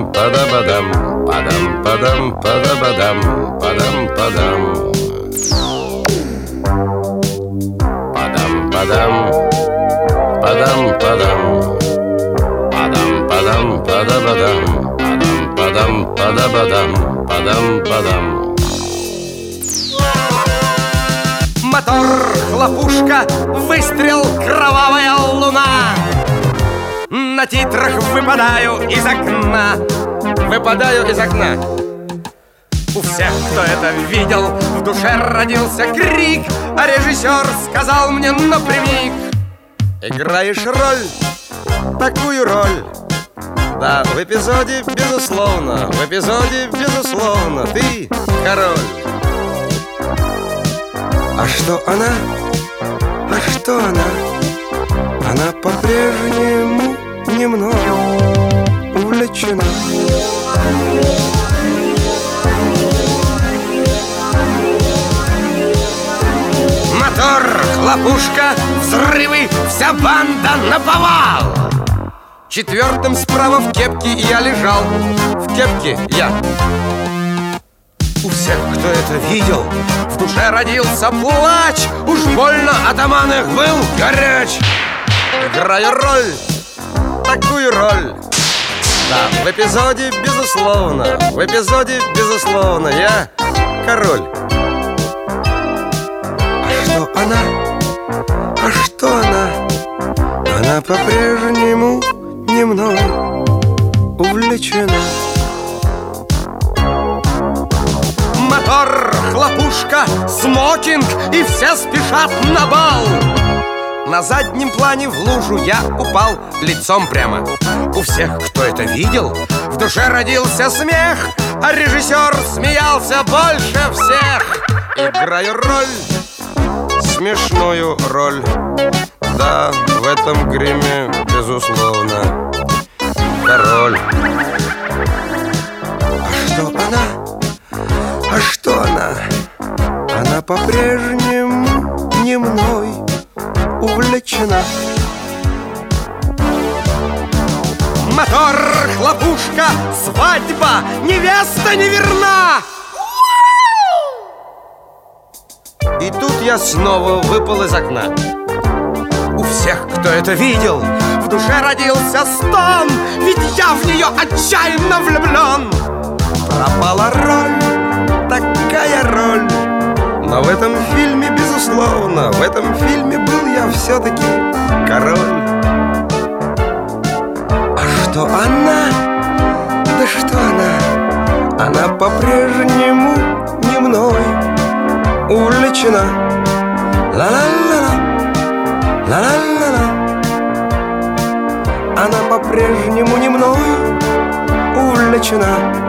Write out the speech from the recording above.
падам-падам-падам, падам-падам-падам, падам-падам. Падам-падам, падам-падам, падам-падам-падам-падам, падам-падам-падам, падам-падам. Мотор, хлопушка, выстрел, кровавая луна. На титрах выпадаю из окна. Выпадаю из окна. У всех, кто это видел, в душе родился крик, а режиссер сказал мне напрямик: играешь роль, такую роль. Да, в эпизоде, безусловно, в эпизоде, безусловно, ты король. А что она? А что она? Она по-прежнему не мною увлечена. Мотор, хлопушка, взрывы, вся банда наповал. Четвертым справа в кепке я лежал. В кепке я. У всех, кто это видел, в душе родился плач. Уж больно атаман их был горяч. Играю роль, такую роль. Да, в эпизоде, безусловно, в эпизоде, безусловно, я король. А что она? А что она? Она по-прежнему не мной увлечена. Мотор, хлопушка, смокинг, и все спешат на бал. На заднем плане в лужу я упал лицом прямо. У всех, кто это видел, в душе родился смех, а режиссер смеялся больше всех. Играю роль, смешную роль. Да, в этом гриме, безусловно, король. А что она? А что она? Она по-прежнему не мной увлечена. Мотор, хлопушка, свадьба, невеста не верна. И тут я снова выпал из окна. У всех, кто это видел, в душе родился стон, ведь я в нее отчаянно влюблен. Пропала роль, такая роль. Но в этом фильме, безусловно, в этом фильме был я все-таки король. А что она? Да что она? Она по-прежнему не мной увлечена. Ла-ла-ла-ла, ла-ла-ла-ла. Она по-прежнему не мной увлечена.